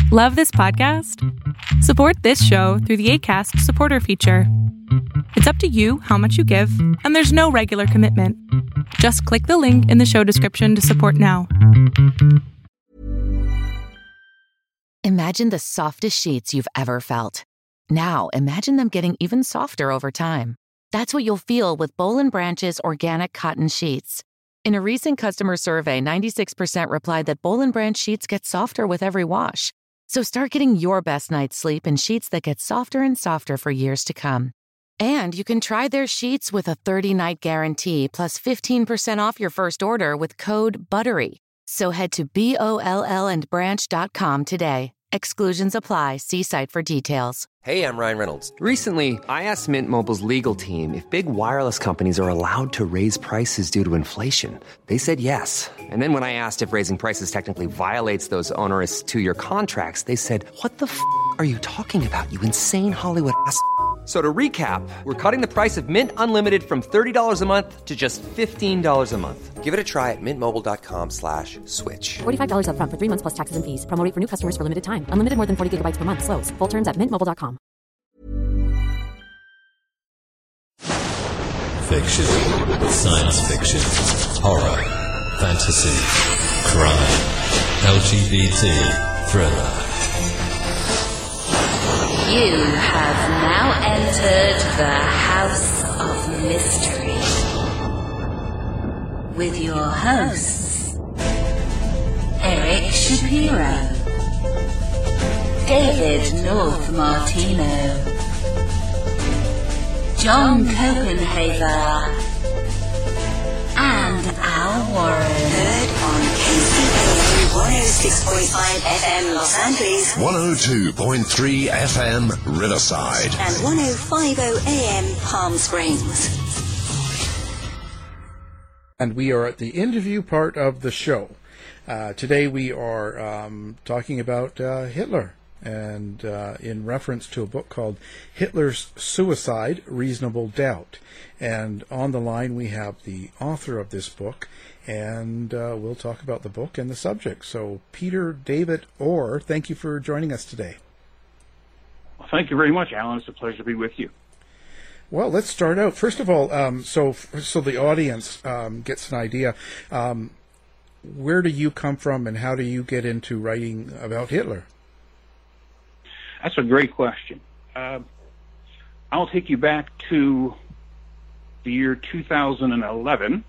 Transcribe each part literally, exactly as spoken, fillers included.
Love this podcast? Support this show through the Acast supporter feature. It's up to you how much you give, and there's no regular commitment. Just click the link in the show description to support now. Imagine the softest sheets you've ever felt. Now imagine them getting even softer over time. That's what you'll feel with Boll and Branch's organic cotton sheets. In a recent customer survey, ninety-six percent replied that Boll and Branch sheets get softer with every wash. So start getting your best night's sleep in sheets that get softer and softer for years to come. And you can try their sheets with a thirty-night guarantee plus fifteen percent off your first order with code BUTTERY. So head to B O L L and branch dot com today. Exclusions apply. See site for details. Hey, I'm Ryan Reynolds. Recently, I asked Mint Mobile's legal team if big wireless companies are allowed to raise prices due to inflation. They said yes. And then when I asked if raising prices technically violates those onerous two-year contracts, they said, what the f*** are you talking about, you insane Hollywood ass f- So to recap, we're cutting the price of Mint Unlimited from thirty dollars a month to just fifteen dollars a month. Give it a try at mintmobile.com slash switch. forty-five dollars up front for three months plus taxes and fees. Promo rate for new customers for limited time. Unlimited more than forty gigabytes per month. Slows full terms at mint mobile dot com. Fiction, science fiction, horror, fantasy, crime, L G B T, thriller. You have now entered the House of Mystery with your hosts, Eric Shapiro, David North Martino, John Copenhaver, and Al Warren. Heard on K C P one oh six point five F M Los Angeles, one oh two point three F M Riverside, and one oh five point oh A M Palm Springs. And we are at the interview part of the show. Uh, today we are um, talking about uh, Hitler, and uh, in reference to a book called Hitler's Suicide, Reasonable Doubt. And on the line we have the author of this book, and uh, we'll talk about the book and the subject. So Peter David Orr, thank you for joining us today. Well, thank you very much, Alan. It's a pleasure to be with you. Well, let's start out. First of all, um, so so the audience um, gets an idea. Um, where do you come from, and how do you get into writing about Hitler? That's a great question. Uh, I'll take you back to the year two thousand eleven,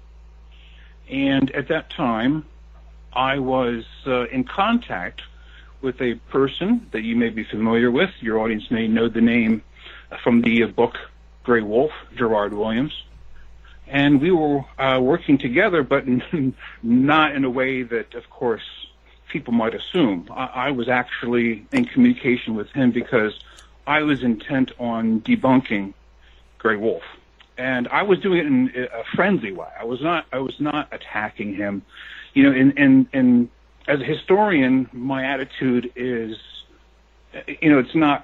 and at that time, I was uh, in contact with a person that you may be familiar with. Your audience may know the name from the uh, book Grey Wolf, Gerard Williams. And we were uh, working together, but not in a way that, of course, people might assume. I, I was actually in communication with him because I was intent on debunking Grey Wolf. And I was doing it in a friendly way. I was not I was not attacking him. You know, and, and, and as a historian, my attitude is, you know, it's not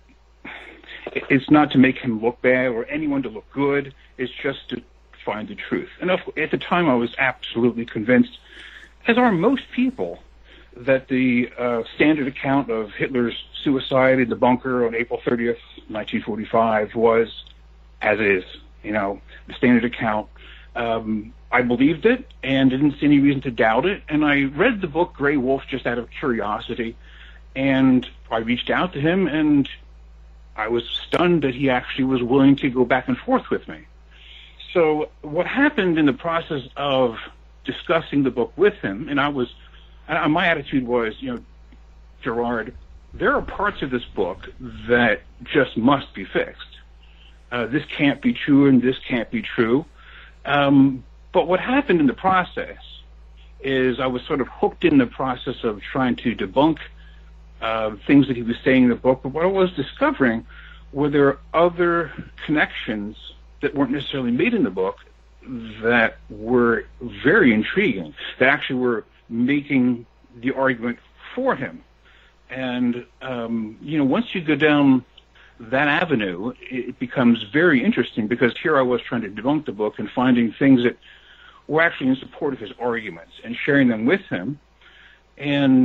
it's not to make him look bad or anyone to look good. It's just to find the truth. And at the time, I was absolutely convinced, as are most people, that the uh, standard account of Hitler's suicide in the bunker on April thirtieth, nineteen forty-five was as is. You know, the standard account. Um, I believed it and didn't see any reason to doubt it. And I read the book Grey Wolf just out of curiosity. And I reached out to him, and I was stunned that he actually was willing to go back and forth with me. So what happened in the process of discussing the book with him, and I was, and my attitude was, you know, Gerard, there are parts of this book that just must be fixed. Uh, this can't be true and this can't be true. Um, but what happened in the process is I was sort of hooked in the process of trying to debunk uh, things that he was saying in the book. But what I was discovering were there other connections that weren't necessarily made in the book that were very intriguing, that actually were making the argument for him. And, um, you know, once you go down that avenue, it becomes very interesting, because here I was trying to debunk the book and finding things that were actually in support of his arguments and sharing them with him. And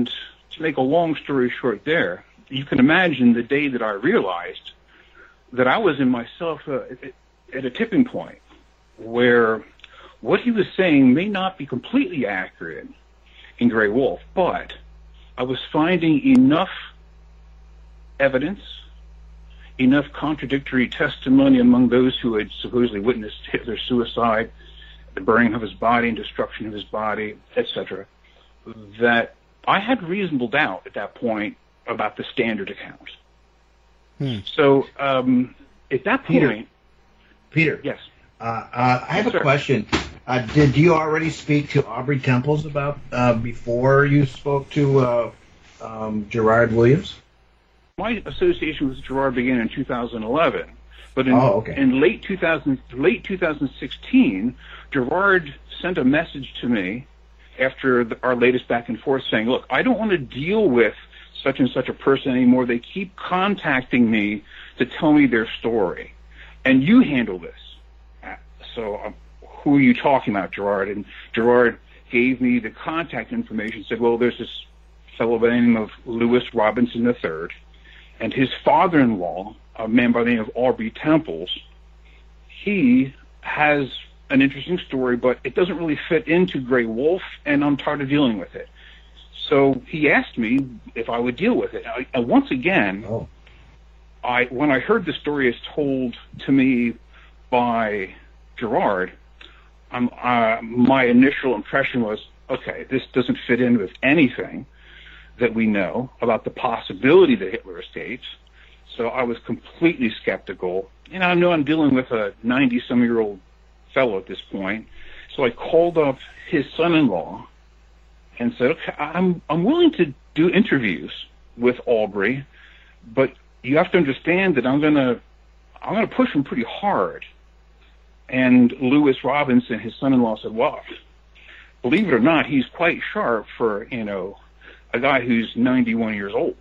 to make a long story short there, you can imagine the day that I realized that I was in myself uh, at a tipping point where what he was saying may not be completely accurate in Grey Wolf, but I was finding enough evidence, enough contradictory testimony among those who had supposedly witnessed Hitler's suicide, the burning of his body and destruction of his body, et cetera, that I had reasonable doubt at that point about the Standard account. Hmm. So um, at that Peter, point... Peter. Yes. Uh, uh, I have yes, a sir. question. Uh, did you already speak to Aubrey Temples about uh, before you spoke to uh, um, Gerard Williams? My association with Gerard began in two thousand eleven, but in, oh, okay. in late two thousand, late two thousand sixteen, Gerard sent a message to me after the, our latest back and forth saying, look, I don't want to deal with such and such a person anymore. They keep contacting me to tell me their story, and you handle this. So um, who are you talking about, Gerard? And Gerard gave me the contact information, said, well, there's this fellow by the name of Lewis Robinson the third, and his father-in-law, a man by the name of Aubrey Temples, he has an interesting story, but it doesn't really fit into Grey Wolf, and I'm tired of dealing with it. So he asked me if I would deal with it. I, and once again, oh. I when I heard the story as told to me by Gerard, um, uh, my initial impression was, okay, this doesn't fit in with anything that we know about the possibility that Hitler escapes. So I was completely skeptical. And I know I'm dealing with a ninety-some-year-old fellow at this point. So I called up his son-in-law and said, okay, I'm, I'm willing to do interviews with Aubrey, but you have to understand that I'm going to I'm going to push him pretty hard. And Lewis Robinson, his son-in-law, said, well, believe it or not, he's quite sharp for, you know, a guy who's ninety-one years old.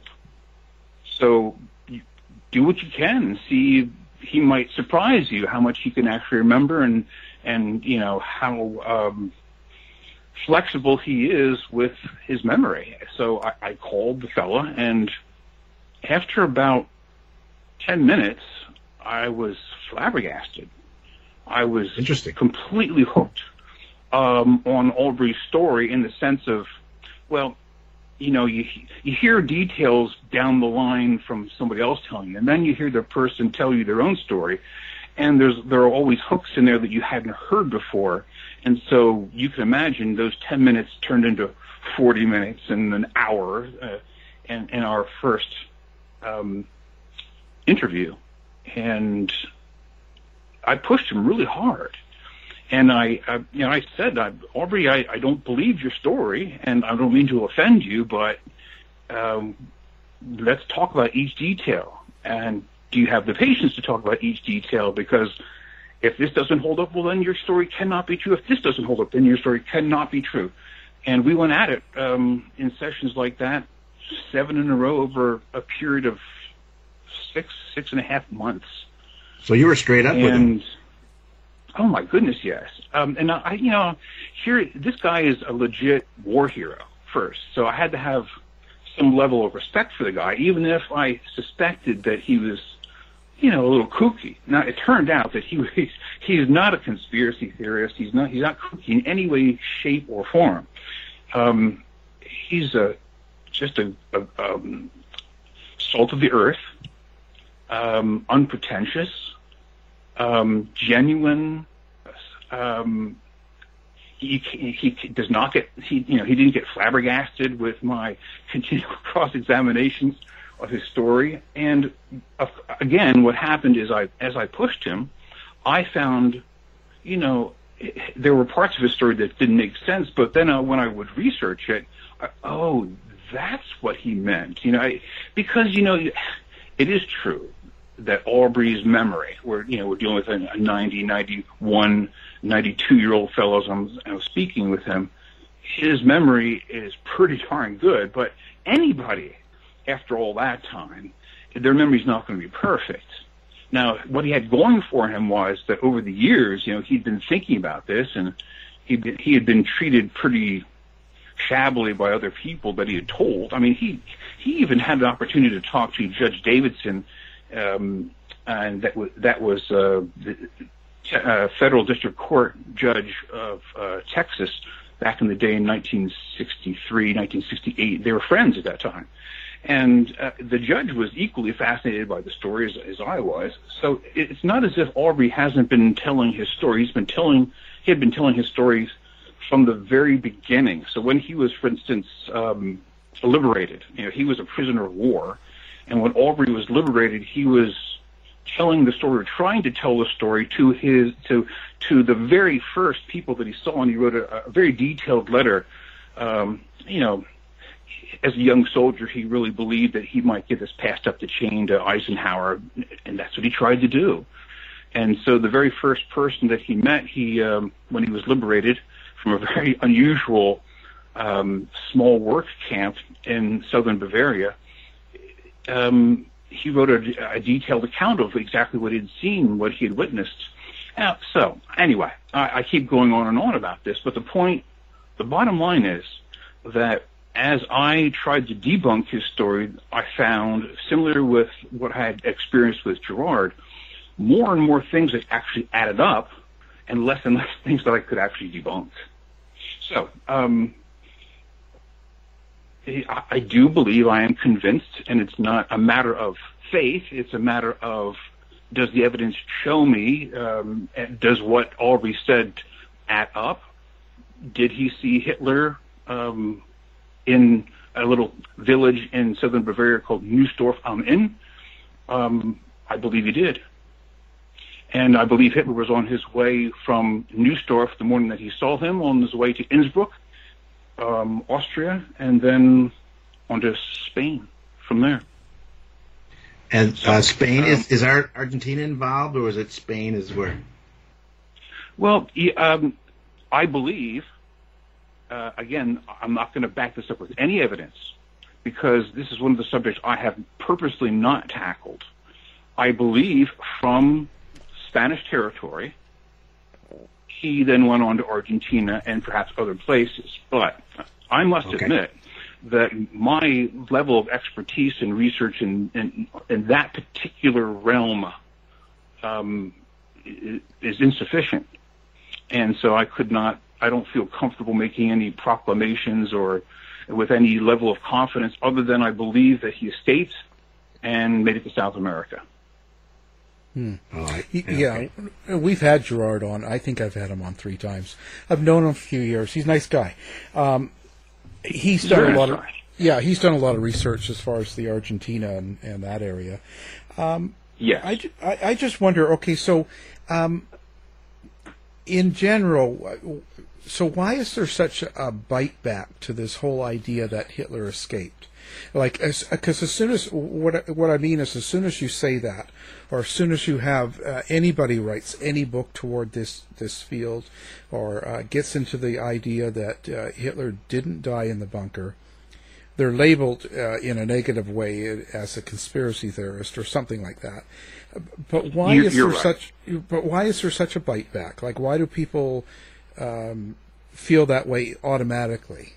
So you do what you can and see. He might surprise you how much he can actually remember, and, and you know, how um, flexible he is with his memory. So I, I called the fella, and after about ten minutes, I was flabbergasted. I was completely hooked um, on Aubrey's story in the sense of, well, you know, you you hear details down the line from somebody else telling you, and then you hear the person tell you their own story, and there's there are always hooks in there that you hadn't heard before, and so you can imagine those ten minutes turned into forty minutes and an hour uh, in, in our first um, interview, and I pushed him really hard. And I, I, you know, I said, I, Aubrey, I, I don't believe your story, and I don't mean to offend you, but um, let's talk about each detail. And do you have the patience to talk about each detail? Because if this doesn't hold up, well, then your story cannot be true. If this doesn't hold up, then your story cannot be true. And we went at it um, in sessions like that, seven in a row over a period of six, six and a half months. So you were straight up and, with him. Oh my goodness, yes. Um, and I, you know, here this guy is a legit war hero first, so I had to have some level of respect for the guy, even if I suspected that he was, you know, a little kooky. Now it turned out that he was he's not a conspiracy theorist. He's not he's not kooky in any way, shape, or form. Um, he's a just a, a um, salt of the earth, um, unpretentious. Um, genuine. Um, he, he he does not get he you know he didn't get flabbergasted with my continual cross examinations of his story. And uh, again, what happened is I as I pushed him, I found, you know, it, there were parts of his story that didn't make sense. But then uh, when I would research it, I, oh, that's what he meant. You know, I, because you know, it is true that Aubrey's memory, we're, you know, we're dealing with a ninety, ninety-one, ninety-two-year-old fellow, so I'm, I'm speaking with him, his memory is pretty darn good, but anybody, after all that time, their memory's not going to be perfect. Now, what he had going for him was that over the years, you know, he'd been thinking about this, and he'd been, he had been treated pretty shabbily by other people that he had told. I mean, he he even had an opportunity to talk to Judge Davidson, um, and that was that was uh, the uh, federal district court judge of uh, Texas back in the day in nineteen sixty-three, nineteen sixty-eight. They were friends at that time. And uh, the judge was equally fascinated by the story as, as I was. So it's not as if Aubrey hasn't been telling his story. He's been telling, he had been telling his stories from the very beginning. So when he was, for instance, um, liberated, you know, he was a prisoner of war. And when Aubrey was liberated, he was telling the story, or trying to tell the story to his, to, to the very first people that he saw. And he wrote a, a very detailed letter, um, you know, as a young soldier, he really believed that he might get this passed up the chain to Eisenhower, and that's what he tried to do. And so the very first person that he met, he um, when he was liberated from a very unusual um, small work camp in southern Bavaria, um, he wrote a, a detailed account of exactly what he had seen, what he had witnessed. Uh, so anyway, I, I keep going on and on about this, but the point, the bottom line is that as I tried to debunk his story, I found, similar with what I had experienced with Gerard, more and more things that actually added up and less and less things that I could actually debunk. So, um, I, I do believe, I am convinced, and it's not a matter of faith, it's a matter of, does the evidence show me, um, does what Aubrey said add up? Did he see Hitler um, in a little village in southern Bavaria called Neusdorf am Inn? Um, I believe he did. And I believe Hitler was on his way from Neusdorf the morning that he saw him, on his way to Innsbruck, um, Austria, and then on to Spain from there. And uh, Spain, um, is, is Ar- Argentina involved, or is it Spain is where? Well, um, I believe... Uh, again, I'm not going to back this up with any evidence, because this is one of the subjects I have purposely not tackled. I believe from Spanish territory, he then went on to Argentina and perhaps other places. But I must okay. admit that my level of expertise and research in, in, in that particular realm um, is insufficient. And so I could not I don't feel comfortable making any proclamations or with any level of confidence, other than I believe that he escaped and made it to South America. Hmm. Oh, yeah, okay. We've had Gerard on. I think I've had him on three times. I've known him a few years. He's a nice guy. Um, he's done Very a lot nice. of yeah. He's done a lot of research as far as the Argentina and, and that area. Um, yeah, I, I, I just wonder. Okay, so um, in general. So why is there such a bite back to this whole idea that Hitler escaped? Like, because as, as soon as what what I mean is, as soon as you say that, or as soon as you have uh, anybody writes any book toward this this field, or uh, gets into the idea that uh, Hitler didn't die in the bunker, they're labeled uh, in a negative way as a conspiracy theorist or something like that. But why you're, is you're there right. such? But why is there such a bite back? Like, why do people Um, feel that way automatically?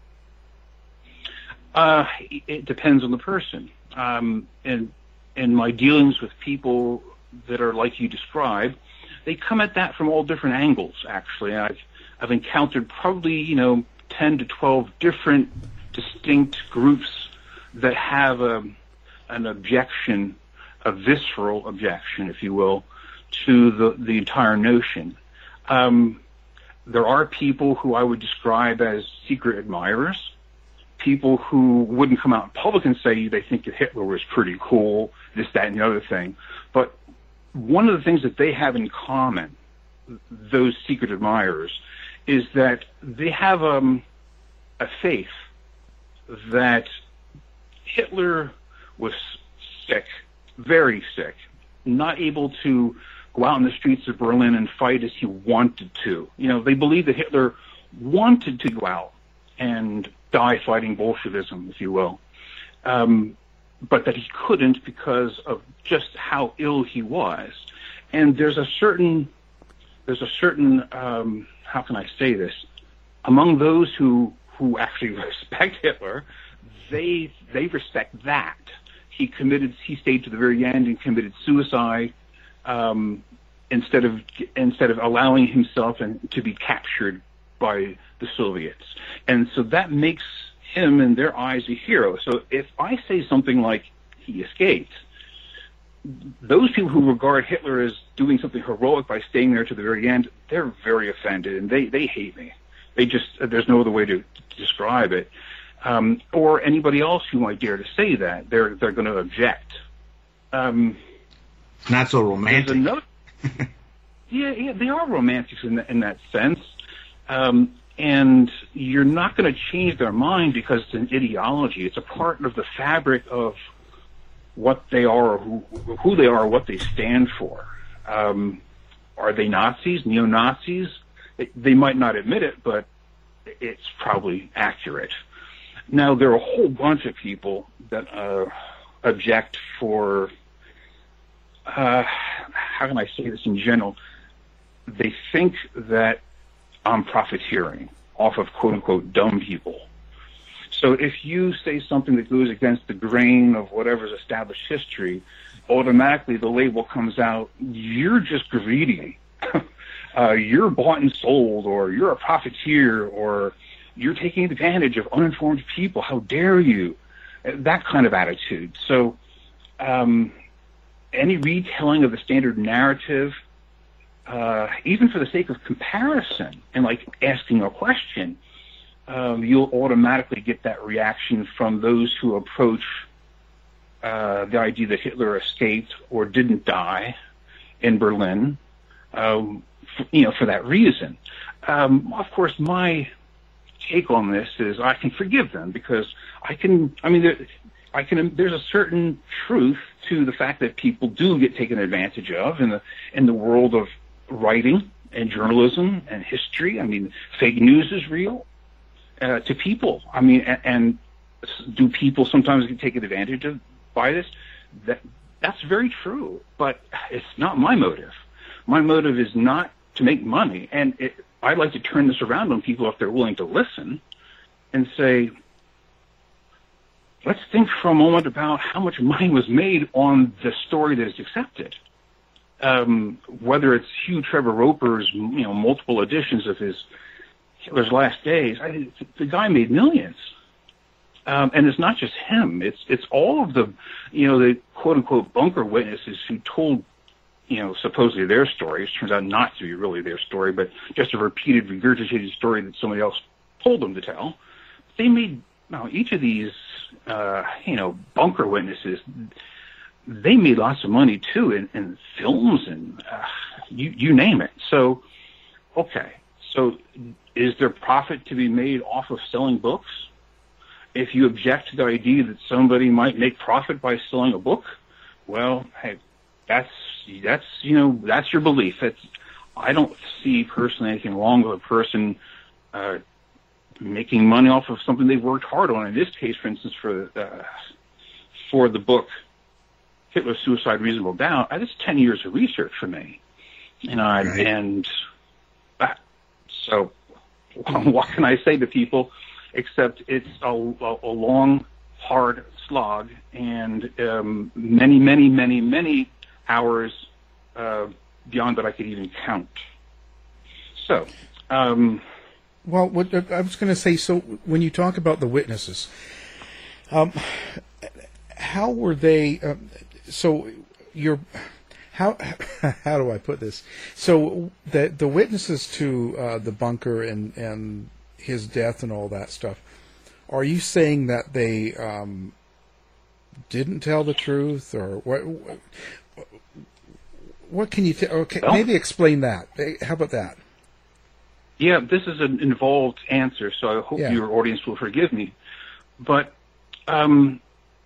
Uh, it depends on the person. Um, and in my dealings with people that are like you describe, they come at that from all different angles. Actually, I've I've encountered probably you know ten to twelve different distinct groups that have a, an objection, a visceral objection, if you will, to the the entire notion. Um, There are people who I would describe as secret admirers, people who wouldn't come out in public and say they think that Hitler was pretty cool, this, that, and the other thing. But one of the things that they have in common, those secret admirers, is that they have um, a faith that Hitler was sick, very sick, not able to go out in the streets of Berlin and fight as he wanted to. You know, they believe that Hitler wanted to go out and die fighting Bolshevism, if you will, um, but that he couldn't because of just how ill he was. And there's a certain, there's a certain, um, how can I say this, among those who who actually respect Hitler. They they respect that. He committed. He stayed to the very end and committed suicide um, instead of instead of allowing himself and to be captured by the Soviets. And so that makes him, in their eyes, a hero. So if I say something like he escaped, those people who regard Hitler as doing something heroic by staying there to the very end, they're very offended, and they, they hate me. They just, there's no other way to, to describe it. Um, or anybody else who might dare to say that, they're they're going to object. Um, Not so romantic. Another, yeah, yeah, they are romantics in, the, in that sense. Um, and you're not going to change their mind because it's an ideology. It's a part of the fabric of what they are, or who, who they are, or what they stand for. Um, are they Nazis, neo-Nazis? It, they might not admit it, but it's probably accurate. Now, there are a whole bunch of people that uh, object for, uh, how can I say this in general? They think that I'm profiteering off of quote-unquote dumb people. So if you say something that goes against the grain of whatever's established history, automatically the label comes out, you're just greedy. uh, you're bought and sold, or you're a profiteer, or you're taking advantage of uninformed people. How dare you? That kind of attitude. So um, any retelling of the standard narrative, uh, even for the sake of comparison and like asking a question, um, you'll automatically get that reaction from those who approach uh, the idea that Hitler escaped or didn't die in Berlin, um, f- you know, for that reason. Um, of course, my take on this is I can forgive them because I can, I mean, there, I can, there's a certain truth to the fact that people do get taken advantage of in the, in the world of writing and journalism and history. I mean, fake news is real uh, to people. I mean, and, and do people sometimes get taken advantage of by this? That, that's very true, but it's not my motive. My motive is not to make money, and it, I'd like to turn this around on people if they're willing to listen and say, let's think for a moment about how much money was made on the story that is accepted. Um, whether it's Hugh Trevor Roper's, you know, multiple editions of his Hitler's Last Days, I, the guy made millions. Um, and it's not just him. It's it's all of the, you know, the quote-unquote bunker witnesses who told, you know, supposedly their story. It turns out not to be really their story, but just a repeated, regurgitated story that somebody else told them to tell. They made, now, each of these, uh, you know, bunker witnesses, they made lots of money, too, in, in films and uh, you, you name it. So, okay. So is there profit to be made off of selling books? If you object to the idea that somebody might make profit by selling a book, well, hey, that's, that's, you know, that's your belief. It's, I don't see personally anything wrong with a person uh, making money off of something they've worked hard on. In this case, for instance, for uh, for the book Hitler's Suicide, Reasonable Doubt, that's ten years of research for me. You know, right. and uh, so what can I say to people except it's a, a, a long, hard slog and um, many, many, many, many hours uh, beyond what I could even count. So, um, well, what, I was going to say. So, when you talk about the witnesses, um, how were they? Uh, so, you're how how do I put this? So, the the witnesses to uh, the bunker and and his death and all that stuff. Are you saying that they um, didn't tell the truth, or what? What can you tell? Okay, well, maybe explain that. How about that? Yeah, this is an involved answer, so I hope yeah. your audience will forgive me. But um,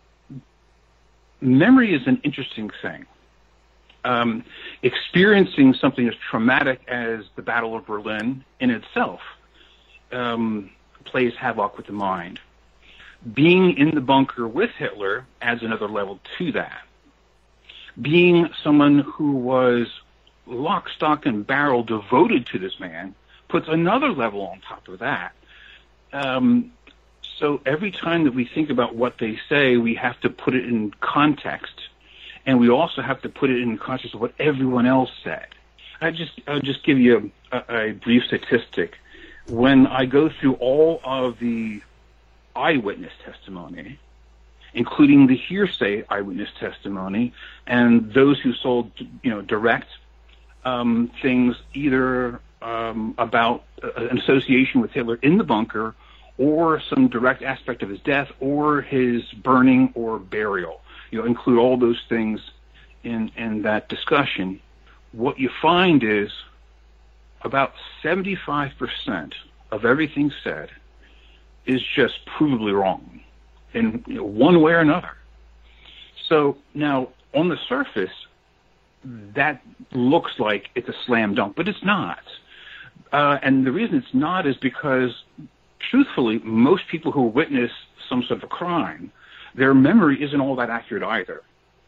memory is an interesting thing. Um, experiencing something as traumatic as the Battle of Berlin in itself um, plays havoc with the mind. Being in the bunker with Hitler adds another level to that. Being someone who was lock, stock, and barrel devoted to this man puts another level on top of that. Um, So every time that we think about what they say, we have to put it in context, and we also have to put it in context of what everyone else said. I just I'll just give you a, a brief statistic. When I go through all of the eyewitness testimony, including the hearsay eyewitness testimony, and those who saw, you know, direct um, things either um, about uh, an association with Hitler in the bunker, or some direct aspect of his death, or his burning or burial. You know, include all those things in in that discussion. What you find is about seventy-five percent of everything said is just provably wrong in, you know, one way or another. So now, on the surface, that looks like it's a slam dunk, but it's not. Uh, and the reason it's not is because, truthfully, most people who witness some sort of a crime, their memory isn't all that accurate either.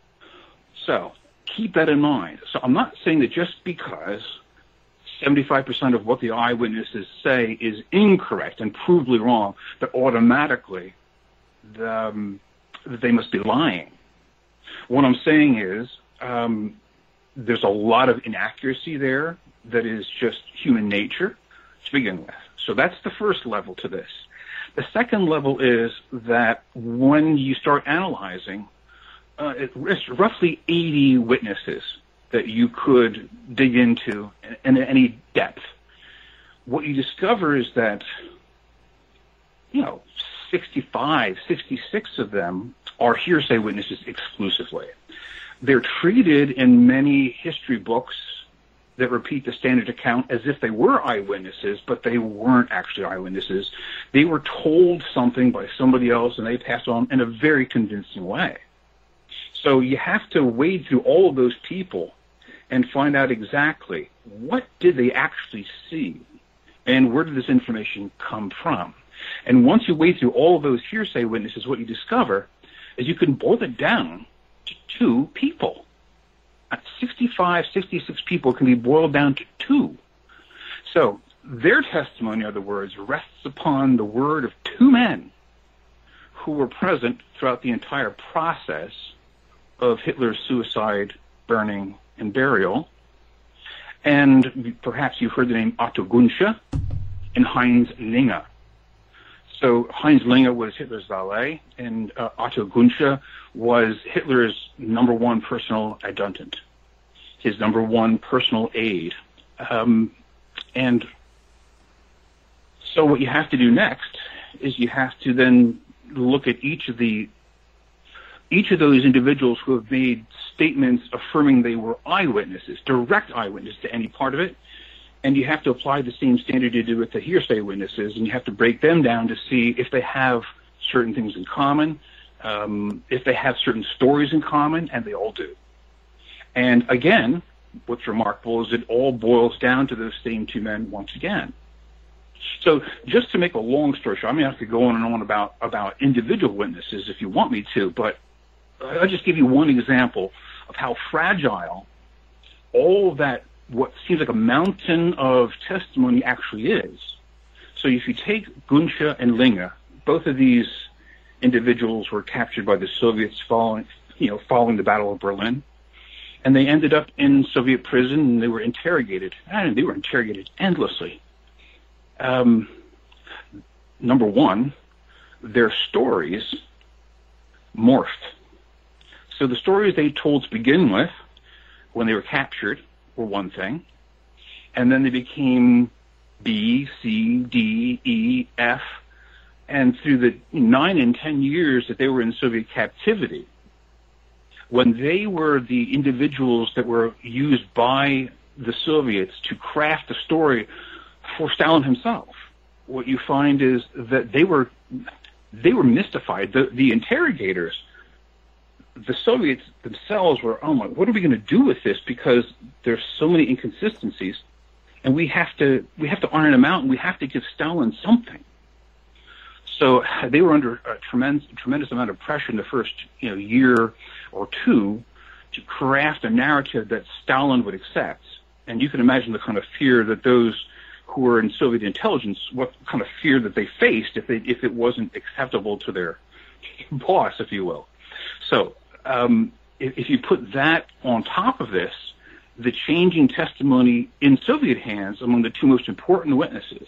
So keep that in mind. So I'm not saying that just because seventy-five percent of what the eyewitnesses say is incorrect and provably wrong, that automatically the, um, they must be lying. What I'm saying is um, there's a lot of inaccuracy there that is just human nature to begin with. So that's the first level to this. The second level is that when you start analyzing, uh, it's roughly eighty witnesses that you could dig into in, in any depth. What you discover is that, you know, sixty-five, sixty-six of them are hearsay witnesses exclusively. They're treated in many history books that repeat the standard account as if they were eyewitnesses, but they weren't actually eyewitnesses. They were told something by somebody else, and they passed on in a very convincing way. So you have to wade through all of those people and find out exactly what did they actually see, and where did this information come from. And once you wade through all of those hearsay witnesses, what you discover is you can boil it down to two people. sixty-five, sixty-six people can be boiled down to two. So their testimony, in other words, rests upon the word of two men who were present throughout the entire process of Hitler's suicide, burning, and burial. And perhaps you've heard the name Otto Gunsche and Heinz Linge. So Heinz Linge was Hitler's valet, and uh, Otto Gunsche was Hitler's number one personal adjutant, his number one personal aide. Um, and so what you have to do next is you have to then look at each of the each of those individuals who have made statements affirming they were eyewitnesses, direct eyewitnesses to any part of it, and you have to apply the same standard you do with the hearsay witnesses, and you have to break them down to see if they have certain things in common, um, if they have certain stories in common, and they all do. And again, what's remarkable is it all boils down to those same two men once again. So just to make a long story short, I mean, I could go on and on about, about individual witnesses if you want me to, but I'll just give you one example of how fragile all that, what seems like a mountain of testimony actually is. So if you take Gunsche and Linge, both of these individuals were captured by the Soviets following, you know, following the Battle of Berlin, and they ended up in Soviet prison, and they were interrogated. And they were interrogated endlessly. Um, number one, their stories morphed. So the stories they told to begin with, when they were captured, were one thing, and then they became B, C, D, E, F, and through the nine and ten years that they were in Soviet captivity, when they were the individuals that were used by the Soviets to craft a story for Stalin himself, what you find is that they were they were mystified. The, the interrogators, the Soviets themselves were, oh my, what are we going to do with this? Because there's so many inconsistencies, and we have to we have to iron them out, and we have to give Stalin something. So they were under a tremendous tremendous amount of pressure in the first you know year or two to craft a narrative that Stalin would accept. And you can imagine the kind of fear that those who were in Soviet intelligence what kind of fear that they faced if they, if it wasn't acceptable to their boss, if you will. So um, if, if you put that on top of this, the changing testimony in Soviet hands among the two most important witnesses,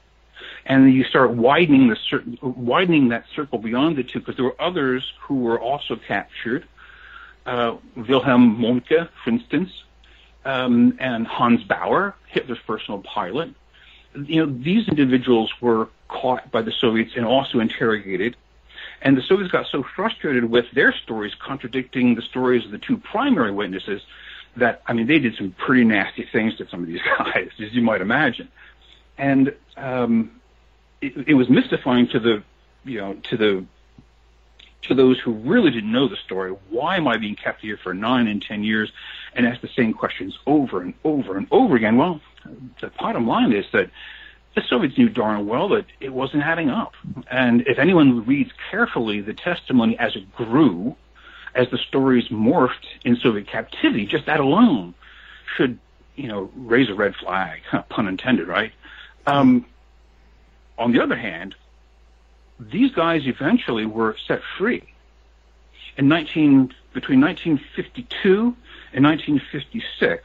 and then you start widening the cir- widening that circle beyond the two, because there were others who were also captured. Uh, Wilhelm Mohnke, for instance, um, and Hans Bauer, Hitler's personal pilot. You know, these individuals were caught by the Soviets and also interrogated. And the Soviets got so frustrated with their stories contradicting the stories of the two primary witnesses that, I mean, they did some pretty nasty things to some of these guys, as you might imagine. And um, it, it was mystifying to the, you know, to the, to those who really didn't know the story. Why am I being kept here for nine and ten years and ask the same questions over and over and over again? Well, the bottom line is that the Soviets knew darn well that it wasn't adding up. And if anyone reads carefully the testimony as it grew, as the stories morphed in Soviet captivity, just that alone should, you know, raise a red flag, pun intended, right? Um, on the other hand, these guys eventually were set free. In nineteen between nineteen fifty-two and nineteen fifty-six,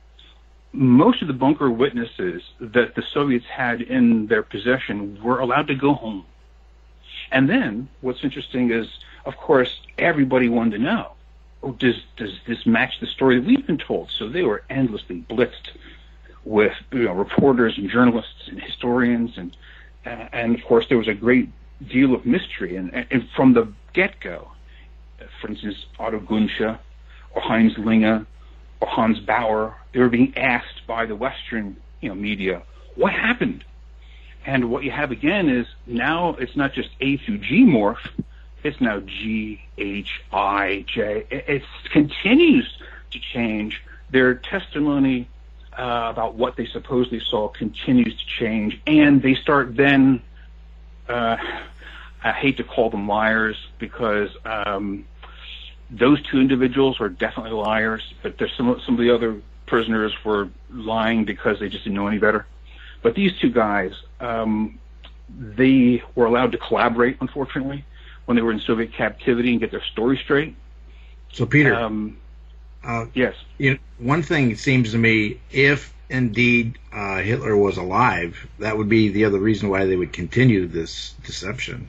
most of the bunker witnesses that the Soviets had in their possession were allowed to go home. And then, what's interesting is, of course, everybody wanted to know, oh, does does this match the story that we've been told? So they were endlessly blitzed with, you know, reporters and journalists and historians, and uh, and of course there was a great deal of mystery. And, and from the get-go, for instance, Otto Gunsche or Heinz Linge or Hans Bauer, they were being asked by the Western, you know, media, what happened? And what you have again is now it's not just A through G morph, it's now G, H, I, J. It, it continues to change. Their testimony uh, about what they supposedly saw continues to change, and they start then, uh, I hate to call them liars, because um, those two individuals are definitely liars, but there's some, some of the other prisoners were lying because they just didn't know any better. But these two guys, um, they were allowed to collaborate, unfortunately, when they were in Soviet captivity and get their story straight. So, Peter, um, uh, yes, you know, one thing it seems to me, if indeed uh, Hitler was alive, that would be the other reason why they would continue this deception.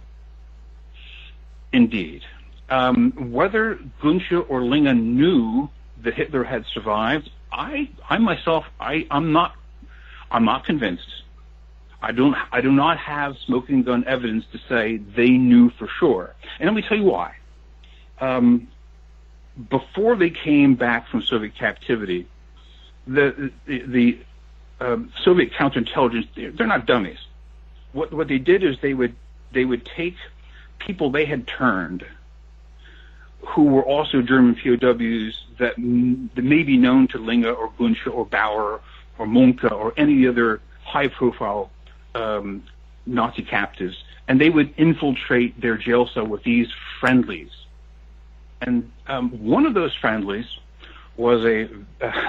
Indeed. Um, whether Gunsche or Linge knew that Hitler had survived, I, I myself, I, I'm not, I'm not convinced. I don't, I do not have smoking gun evidence to say they knew for sure. And let me tell you why. Um, before they came back from Soviet captivity, the the, the um, Soviet counterintelligence, they're, they're not dummies. What what they did is they would they would take people they had turned, who were also German P O Ws that, m- that may be known to Linge or Gunsche or Bauer or Mohnke or any other high-profile um, Nazi captives, and they would infiltrate their jail cell with these friendlies. And um, one of those friendlies was a... Uh,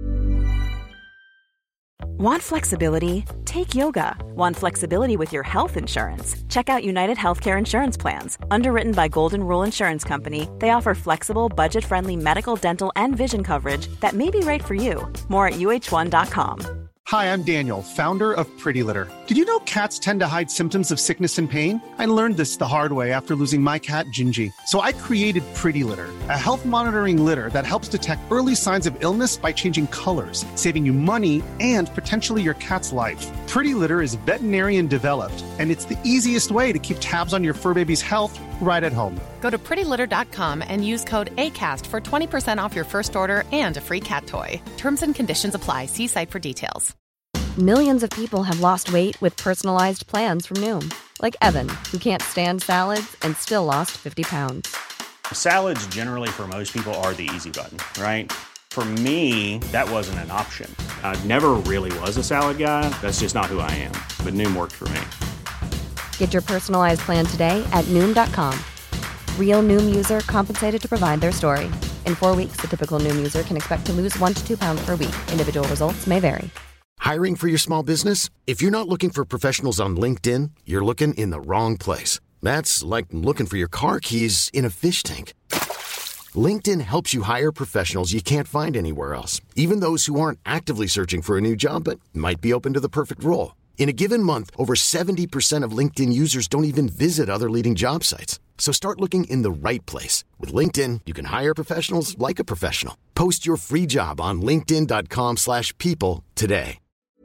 Want flexibility? Take yoga. Want flexibility with your health insurance? Check out United Healthcare Insurance Plans. Underwritten by Golden Rule Insurance Company, they offer flexible, budget-friendly medical, dental, and vision coverage that may be right for you. More at U H one dot com. Hi, I'm Daniel, founder of Pretty Litter. Did you know cats tend to hide symptoms of sickness and pain? I learned this the hard way after losing my cat, Gingy. So I created Pretty Litter, a health monitoring litter that helps detect early signs of illness by changing colors, saving you money and potentially your cat's life. Pretty Litter is veterinarian developed, and it's the easiest way to keep tabs on your fur baby's health right at home. Go to pretty litter dot com and use code ACAST for twenty percent off your first order and a free cat toy. Terms and conditions apply. See site for details. Millions of people have lost weight with personalized plans from Noom. Like Evan, who can't stand salads and still lost fifty pounds. Salads generally for most people are the easy button, right? For me, that wasn't an option. I never really was a salad guy. That's just not who I am. But Noom worked for me. Get your personalized plan today at Noom dot com. Real Noom user compensated to provide their story. In four weeks, the typical Noom user can expect to lose one to two pounds per week. Individual results may vary. Hiring for your small business? If you're not looking for professionals on LinkedIn, you're looking in the wrong place. That's like looking for your car keys in a fish tank. LinkedIn helps you hire professionals you can't find anywhere else, even those who aren't actively searching for a new job but might be open to the perfect role. In a given month, over seventy percent of LinkedIn users don't even visit other leading job sites. So start looking in the right place. With LinkedIn, you can hire professionals like a professional. Post your free job on linkedin.com slash people today.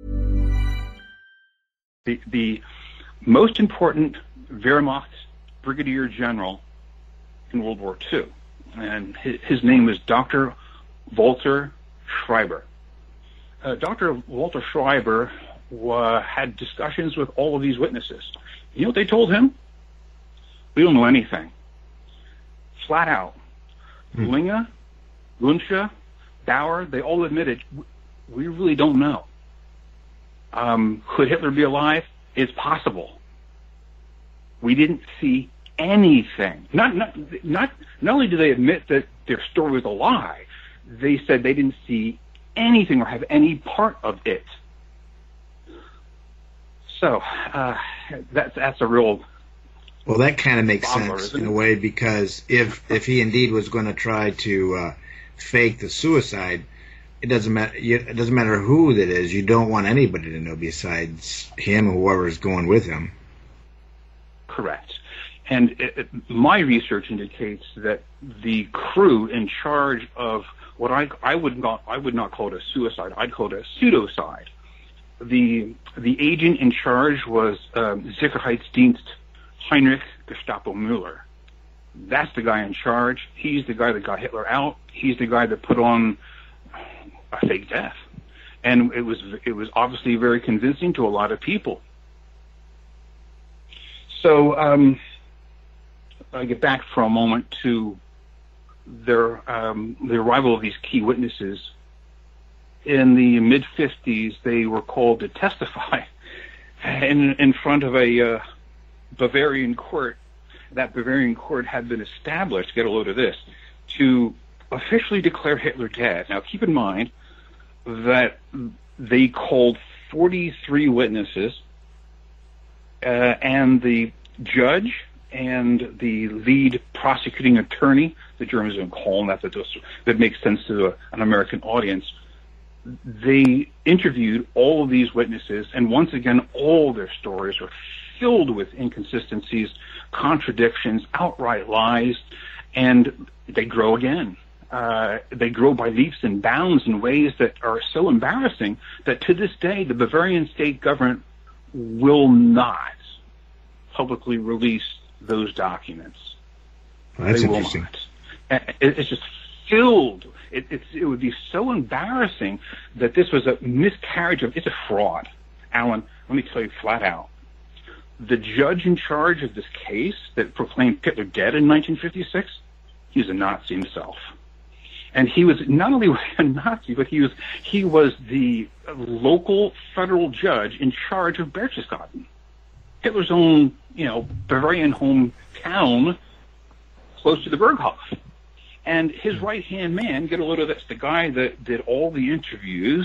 The, the most important Wehrmacht brigadier general in World War Two, and his, his name was Doctor Walter Schreiber. Uh, Doctor Walter Schreiber uh, had discussions with all of these witnesses. You know what they told him? We don't know anything. Flat out. Hmm. Linge, Gunsche, Bauer, they all admitted, we really don't know. Um, could Hitler be alive? It's possible. We didn't see anything. Not, not, not, not only do they admit that their story was a lie, they said they didn't see anything or have any part of it. So, uh, that's, that's a real... Well, that kind of makes boggler, sense in a way, because if, if he indeed was going to try to uh, fake the suicide, it doesn't matter. It doesn't matter who that is. You don't want anybody to know besides him or whoever's going with him. Correct. And it, it, my research indicates that the crew in charge of what I, I would not I would not call it a suicide. I'd call it a pseudocide. The the agent in charge was um, Sicherheitsdienst Heinrich Gestapo Müller. That's the guy in charge. He's the guy that got Hitler out. He's the guy that put on a fake death, and it was it was obviously very convincing to a lot of people. So um, I get back for a moment to their um, the arrival of these key witnesses. In the mid fifties, they were called to testify in in front of a uh, Bavarian court. That Bavarian court had been established, get a load of this, to officially declare Hitler dead. Now, keep in mind that they called forty-three witnesses, uh, and the judge and the lead prosecuting attorney, the Germans don't call them that, but that makes sense to a, an American audience. They interviewed all of these witnesses, and once again, all their stories are filled with inconsistencies, contradictions, outright lies, and they grow again. Uh, they grow by leaps and bounds in ways that are so embarrassing that to this day, the Bavarian state government will not publicly release those documents. Well, that's they will interesting. Not. It, it's just filled. It, it's, it would be so embarrassing that this was a miscarriage of, it's a fraud. Alan, let me tell you flat out. The judge in charge of this case that proclaimed Hitler dead in nineteen fifty-six, he was a Nazi himself. And he was not only a Nazi, but he was he was the local federal judge in charge of Berchtesgaden, Hitler's own, you know, Bavarian hometown close to the Berghof. And his right-hand man, get a load of this, the guy that did all the interviews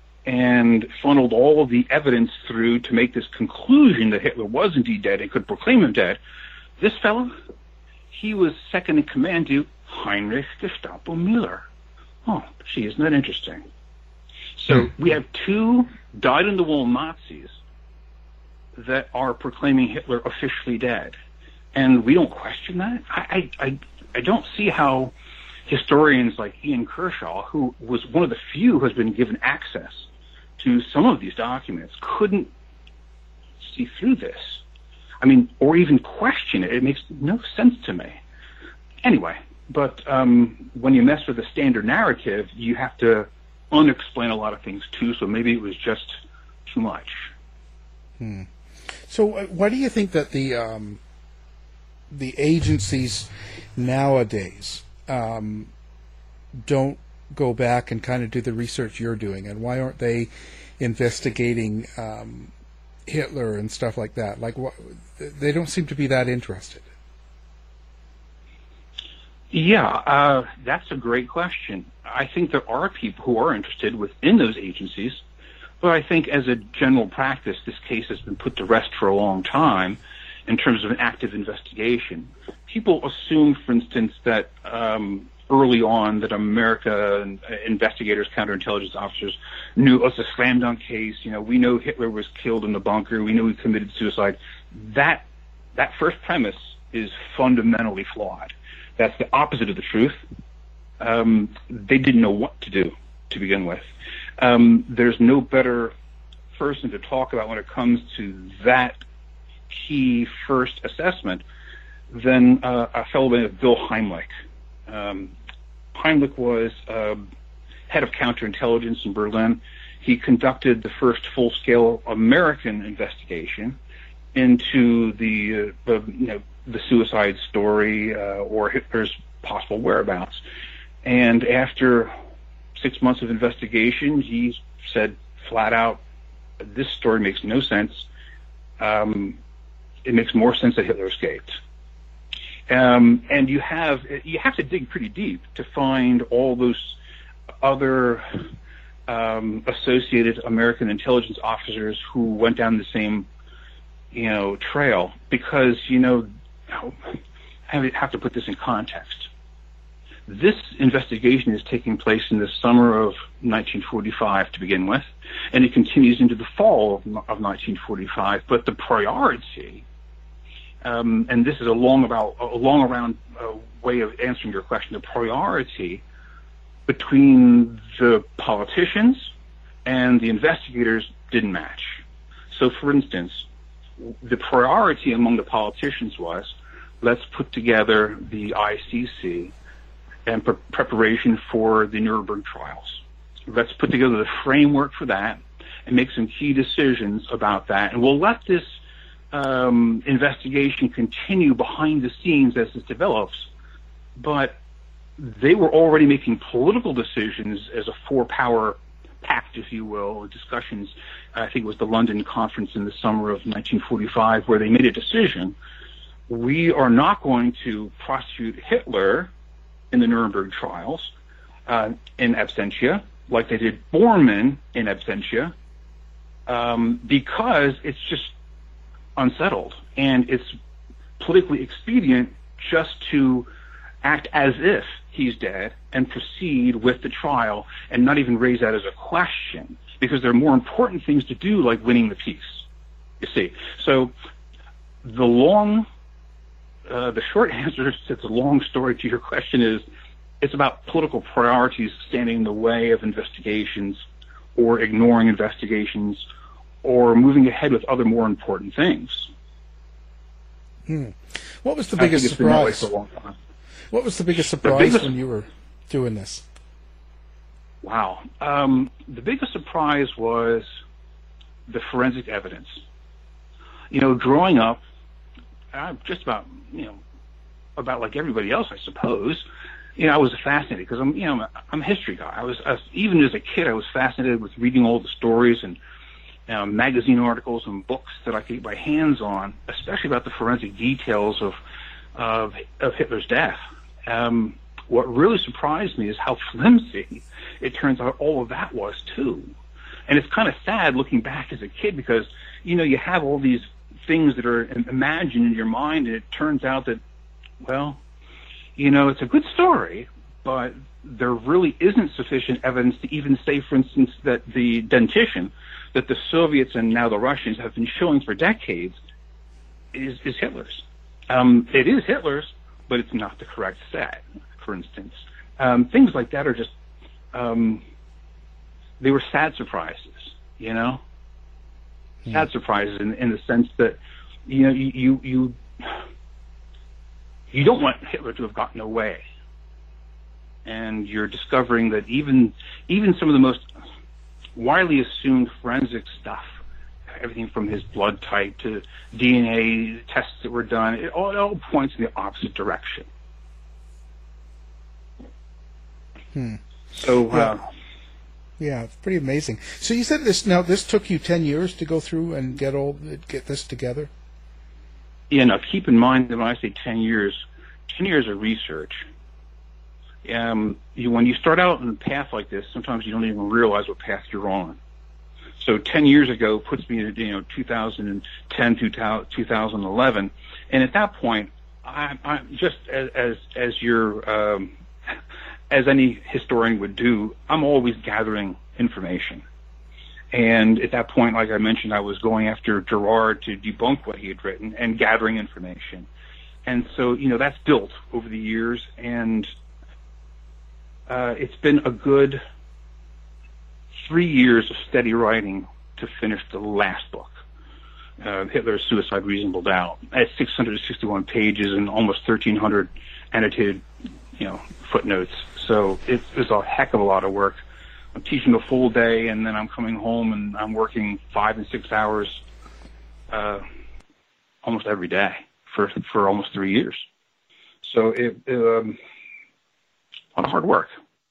and funneled all of the evidence through to make this conclusion that Hitler was indeed dead and could proclaim him dead, this fellow, he was second in command to Heinrich Gestapo Müller. Oh, gee, isn't that interesting? So we have two dyed-in-the-wool Nazis that are proclaiming Hitler officially dead, and we don't question that? I, I, I, I don't see how historians like Ian Kershaw, who was one of the few who has been given access to some of these documents, couldn't see through this. I mean, or even question it. It makes no sense to me. Anyway, but um, when you mess with the standard narrative, you have to unexplain a lot of things too, so maybe it was just too much. Hmm. So uh, why do you think that the um, the agencies nowadays um, don't go back and kind of do the research you're doing, and why aren't they investigating um, Hitler and stuff like that? Like, wh- they don't seem to be that interested. Yeah, uh, that's a great question. I think there are people who are interested within those agencies, But I think as a general practice, this case has been put to rest for a long time in terms of an active investigation. People assume, for instance, that um, early on that America and uh, investigators, counterintelligence officers knew it was a slam dunk case. You know, we know Hitler was killed in the bunker. We know he committed suicide. That that first premise is fundamentally flawed. That's the opposite of the truth. Um, they didn't know what to do to begin with. Um, there's no better person to talk about when it comes to that key first assessment than uh, a fellow named Bill Heimlich. Um, Heimlich was uh, head of counterintelligence in Berlin. He conducted the first full-scale American investigation into the, uh, uh, you know, the suicide story uh, or Hitler's possible whereabouts. And after six months of investigation, he said flat out, this story makes no sense. Um, it makes more sense that Hitler escaped. Um, and you have you have to dig pretty deep to find all those other um, associated American intelligence officers who went down the same, you know, trail. Because, you know, I have to put this in context. This investigation is taking place in the summer of nineteen forty-five to begin with, and it continues into the fall of, of nineteen forty-five. But the priority, um, and this is a long about a long around uh, way of answering your question, the priority between the politicians and the investigators didn't match. So, for instance, the priority among the politicians was, let's put together the I C C and pre- preparation for the Nuremberg trials. Let's put together the framework for that and make some key decisions about that. And we'll let this um, investigation continue behind the scenes as it develops. But they were already making political decisions as a four-power pact, if you will, discussions. I think it was the London conference in the summer of nineteen forty-five, where they made a decision. We are not going to prosecute Hitler in the Nuremberg trials uh, in absentia, like they did Bormann in absentia, um, because it's just unsettled. And it's politically expedient just to act as if he's dead and proceed with the trial and not even raise that as a question, because there are more important things to do, like winning the peace, you see. So the long... Uh, the short answer to the long story to your question is, it's about political priorities standing in the way of investigations, or ignoring investigations, or moving ahead with other more important things. Hmm. What was the biggest surprise? What was the biggest surprise the biggest, when you were doing this? Wow. Um, the biggest surprise was the forensic evidence. You know, growing up, I'm just about, you know, about like everybody else, I suppose. You know, I was fascinated because I'm, you know, I'm a, I'm a history guy. I was, I was, even as a kid, I was fascinated with reading all the stories and uh, magazine articles and books that I could get my hands on, especially about the forensic details of of, of Hitler's death. Um, what really surprised me is how flimsy it turns out all of that was too. And it's kind of sad looking back as a kid, because, you know, you have all these things that are imagined in your mind, and it turns out that, well, you know, it's a good story, but there really isn't sufficient evidence to even say, for instance, that the dentition that the Soviets and now the Russians have been showing for decades is, is Hitler's. Um, it is Hitler's, but it's not the correct set, for instance. Um, things like that are just, um, they were sad surprises, you know? Sad surprises in, in the sense that, you know, you, you you you don't want Hitler to have gotten away, and you're discovering that even even some of the most widely assumed forensic stuff, everything from his blood type to D N A tests that were done, it all, it all points in the opposite direction. Hmm. So. Yeah. Uh, Yeah, it's pretty amazing. So you said this now. This took you ten years to go through and get all get this together. Yeah. Now, keep in mind that when I say ten years, ten years of research. Um, you, when you start out on a path like this, sometimes you don't even realize what path you're on. So ten years ago puts me at, you know, two thousand ten to two thousand eleven. And at that point, I, I'm just as, as, as your, um, as any historian would do, I'm always gathering information. And at that point, like I mentioned, I was going after Gerard to debunk what he had written and gathering information. And so, you know, that's built over the years, and uh, it's been a good three years of steady writing to finish the last book, uh, Hitler's Suicide, Reasonable Doubt, at six hundred sixty-one pages and almost thirteen hundred annotated, you know, footnotes. So it's, it's a heck of a lot of work. I'm teaching a full day, and then I'm coming home and I'm working five and six hours uh, almost every day for for almost three years. So it, it um, a lot of hard work.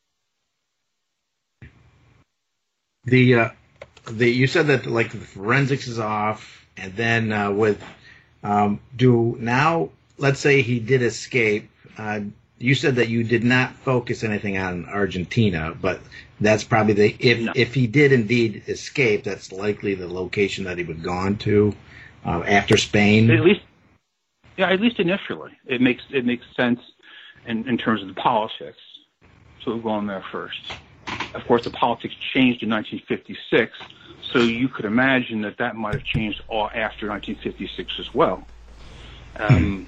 The uh, the you said that like the forensics is off, and then uh, with um, do now let's say he did escape. Uh, you said that you did not focus anything on Argentina, but that's probably the if no. if he did indeed escape, that's likely the location that he would have gone to uh, after Spain. At least, yeah, at least initially, it makes it makes sense in, in terms of the politics. So we've gone there first. Of course, the politics changed in nineteen fifty-six, so you could imagine that that might have changed all after nineteen fifty-six as well. Um,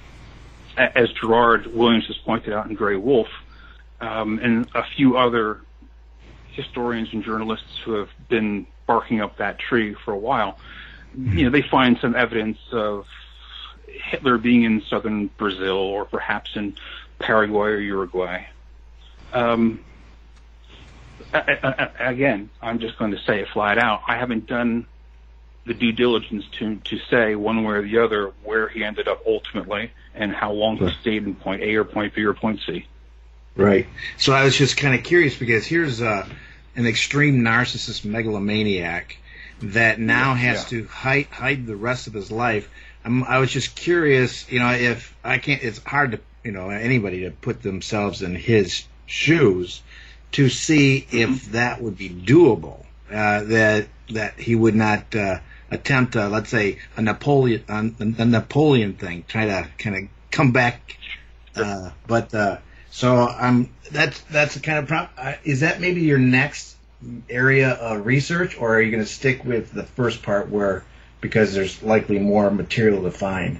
as Gerard Williams has pointed out in Grey Wolf, um, and a few other historians and journalists who have been barking up that tree for a while, you know, they find some evidence of Hitler being in southern Brazil or perhaps in Paraguay or Uruguay. Um, I, I, again, I'm just going to say it flat out. I haven't done the due diligence to, to say one way or the other where he ended up ultimately and how long he stayed in point A or point B or point C. Right. So I was just kind of curious because here's uh, an extreme narcissist megalomaniac that now has yeah. to hide, hide the rest of his life. I'm, I was just curious, you know, if I can't, it's hard to, you know, anybody to put themselves in his shoes to see if that would be doable, uh, that that he would not uh, attempt, uh, let's say, a Napoleon a, a Napoleon thing, try to kind of come back. Uh, but uh, so I'm that's that's the kind of prop. Uh, is that maybe your next area of research, or are you going to stick with the first part where because there's likely more material to find?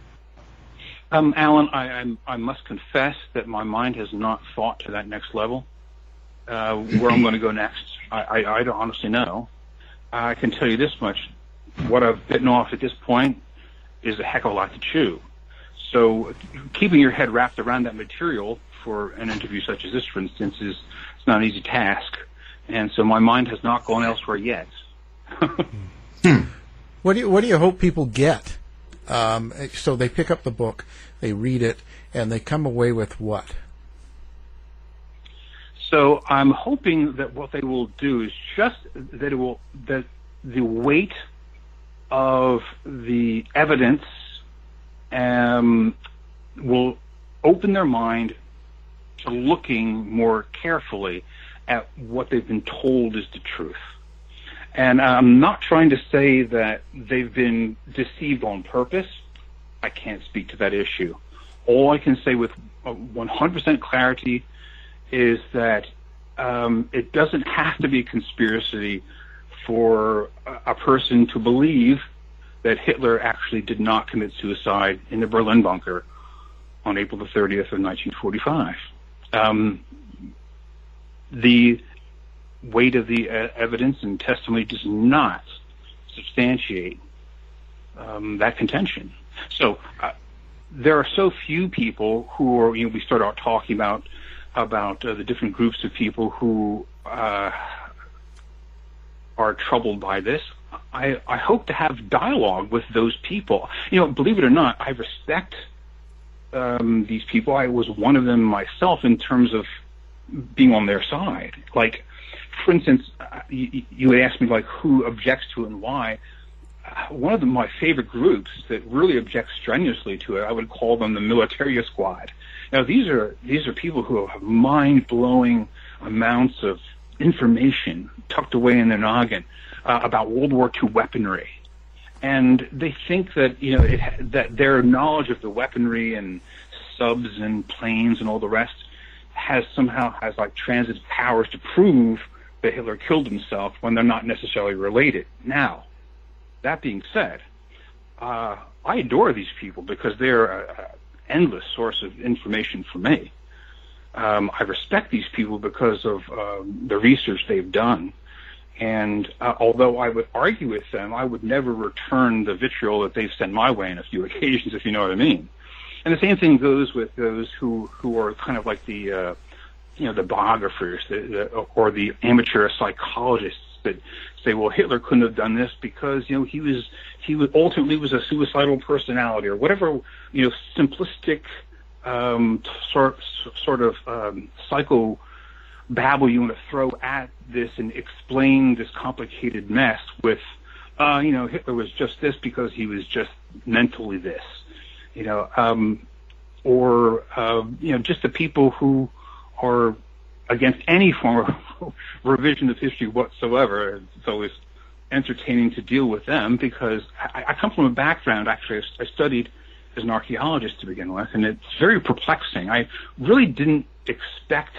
Um, Alan, I, I, I must confess that my mind has not thought to that next level. Uh, where I'm going to go next, I, I, I don't honestly know. I can tell you this much. What I've bitten off at this point is a heck of a lot to chew. So keeping your head wrapped around that material for an interview such as this, for instance, is it's not an easy task. And so my mind has not gone elsewhere yet. hmm. What do you, what do you hope people get? Um, so they pick up the book, they read it, and they come away with what? So I'm hoping that what they will do is just that it will that the weight of the evidence um, will open their mind to looking more carefully at what they've been told is the truth. And I'm not trying to say that they've been deceived on purpose. I can't speak to that issue. All I can say with one hundred percent clarity is that um, it doesn't have to be a conspiracy for a, a person to believe that Hitler actually did not commit suicide in the Berlin bunker on April the thirtieth of nineteen forty-five. Um, the weight of the uh, evidence and testimony does not substantiate um, that contention. So uh, there are so few people who are, you know, we start out talking about about uh, the different groups of people who uh, are troubled by this. I, I hope to have dialogue with those people. You know, believe it or not, I respect um, these people. I was one of them myself in terms of being on their side. Like, for instance, uh, you, you would ask me, like, who objects to it and why. Uh, one of the, my favorite groups that really objects strenuously to it, I would call them the Militaria Squad. Now, these are these are people who have mind-blowing amounts of information tucked away in their noggin uh, about World War Two weaponry. And they think that, you know, it, that their knowledge of the weaponry and subs and planes and all the rest has somehow has like transitive powers to prove that Hitler killed himself when they're not necessarily related. Now, that being said, uh, I adore these people because they're an endless source of information for me. Um, I respect these people because of uh, the research they've done. And uh, although I would argue with them, I would never return the vitriol that they've sent my way on a few occasions, if you know what I mean. And the same thing goes with those who, who are kind of like the, uh, you know, the biographers the, the, or the amateur psychologists that say, well, Hitler couldn't have done this because, you know, he was he was ultimately was a suicidal personality or whatever, you know, simplistic um, sort sort of um, psycho babble you want to throw at this and explain this complicated mess with, uh, you know, Hitler was just this because he was just mentally this, you know, um, or, uh, you know, just the people who are against any form of revision of history whatsoever. It's always entertaining to deal with them because I, I come from a background, actually, I studied as an archaeologist to begin with, and it's very perplexing. I really didn't expect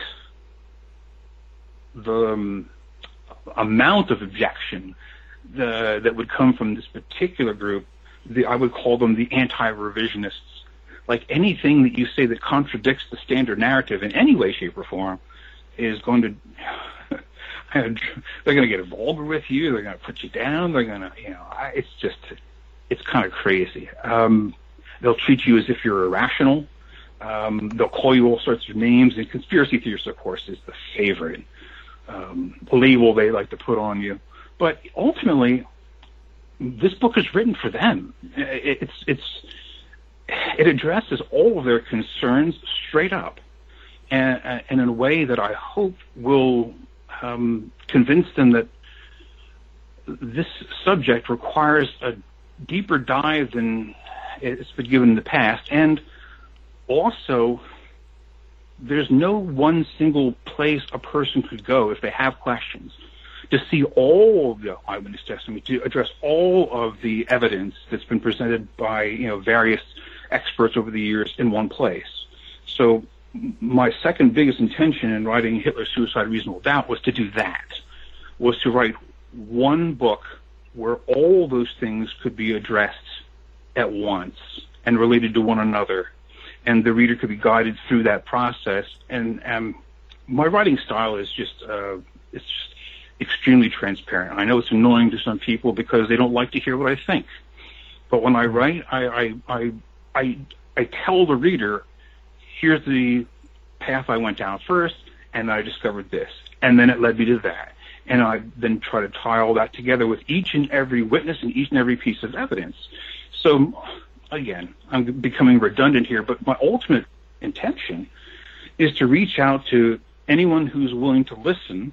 the um, amount of objection the, that would come from this particular group. The, I would call them the anti-revisionists. Like anything that you say that contradicts the standard narrative in any way, shape, or form is going to, they're going to get vulgar with you. They're going to put you down. They're going to, you know, I, it's just, it's kind of crazy. Um, they'll treat you as if you're irrational. Um, they'll call you all sorts of names. And conspiracy theorists, of course, is the favorite um, label they like to put on you. But ultimately, this book is written for them. It, it's, it's, it addresses all of their concerns straight up, and, and in a way that I hope will um, convince them that this subject requires a deeper dive than it's been given in the past. And also, there's no one single place a person could go if they have questions to see all of the eyewitness testimony, to address all of the evidence that's been presented by, you know, various experts over the years in one place. So my second biggest intention in writing Hitler's Suicide Reasonable Doubt was to do that, was to write one book where all those things could be addressed at once and related to one another, and the reader could be guided through that process. And um, my writing style is just, uh, it's just extremely transparent. I know it's annoying to some people because they don't like to hear what I think. But when I write, I, I, I, I, I tell the reader, here's the path I went down first, and I discovered this, and then it led me to that. And I then try to tie all that together with each and every witness and each and every piece of evidence. So, again, I'm becoming redundant here, but my ultimate intention is to reach out to anyone who's willing to listen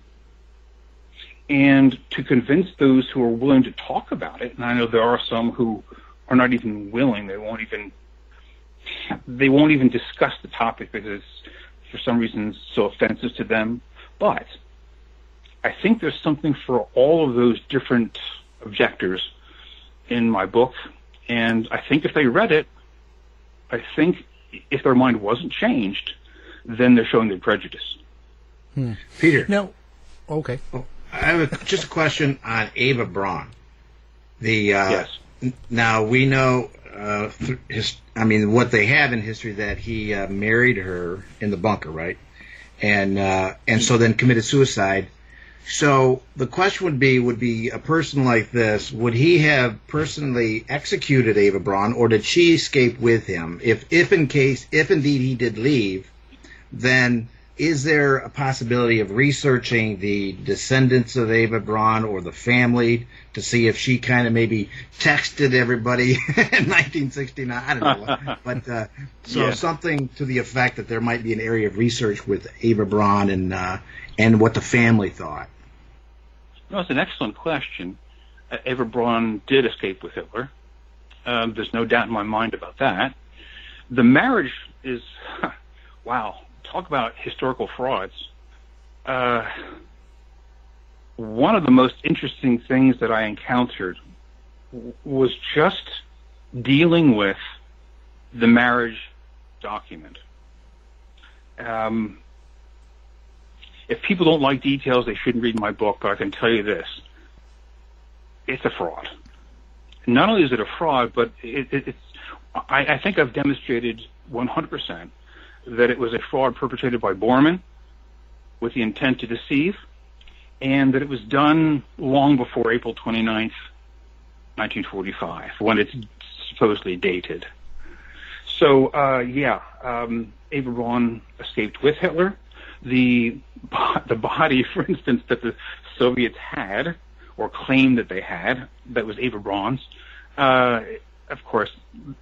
and to convince those who are willing to talk about it. And I know there are some who are not even willing. They won't even they won't even discuss the topic because it's, for some reason, so offensive to them. But I think there's something for all of those different objectors in my book. And I think if they read it, I think if their mind wasn't changed, then they're showing their prejudice. Hmm. Peter. No. Okay. Oh, I have a, just a question on Eva Braun. The uh, yes. N- now we know, uh, th- his, I mean, what they have in history that he uh, married her in the bunker, right? And uh, and so then committed suicide. So the question would be, would be a person like this, would he have personally executed Eva Braun, or did she escape with him? If, if in case, if indeed he did leave, then is there a possibility of researching the descendants of Eva Braun or the family to see if she kind of maybe texted everybody in nineteen sixty-nine? I don't know. But uh, so yeah. Something to the effect that there might be an area of research with Eva Braun and uh, and what the family thought. No, it's an excellent question. Uh, Eva Braun did escape with Hitler. Um, there's no doubt in my mind about that. The marriage is, wow, talk about historical frauds. Uh, one of the most interesting things that I encountered w- was just dealing with the marriage document. Um, if people don't like details, they shouldn't read my book, but I can tell you this. It's a fraud. Not only is it a fraud, but it, it, it's, I, I think I've demonstrated one hundred percent that it was a fraud perpetrated by Bormann with the intent to deceive, and that it was done long before April twenty-ninth, nineteen forty-five, when it's supposedly dated. So, uh, yeah, um, Eva Braun escaped with Hitler. The, the body, for instance, that the Soviets had, or claimed that they had, that was Eva Braun's, uh, of course,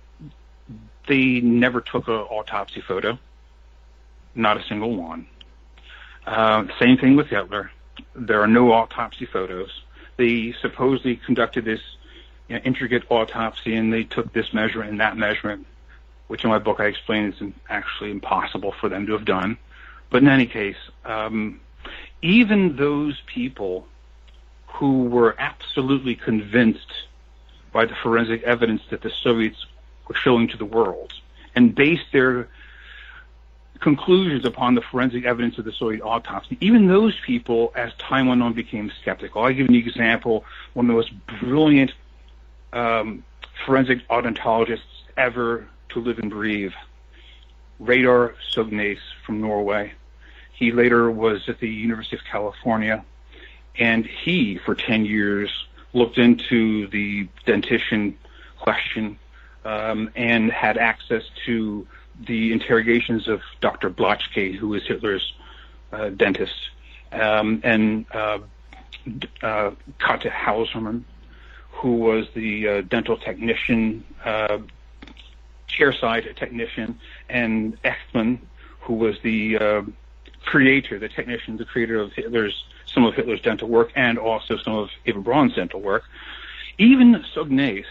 they never took an autopsy photo, not a single one. Uh, same thing with Hitler. There are no autopsy photos. They supposedly conducted this, you know, intricate autopsy, and they took this measurement and that measurement, which in my book I explain is actually impossible for them to have done. But in any case, um, even those people who were absolutely convinced by the forensic evidence that the Soviets were showing to the world, and based their conclusions upon the forensic evidence of the Soviet autopsy, even those people, as time went on, became skeptical. I'll give you an example. One of the most brilliant um, forensic odontologists ever to live and breathe, Reidar Sognes from Norway. He later was at the University of California, and he, for ten years, looked into the dentition question um, and had access to the interrogations of Doctor Blotchke, who was Hitler's uh, dentist, um, and uh, uh, Kate Hausermann, who was the uh, dental technician, uh, chairside technician, and Echtmann, who was the uh, creator, the technician, the creator of Hitler's, some of Hitler's dental work, and also some of Eva Braun's dental work. Even Sognes,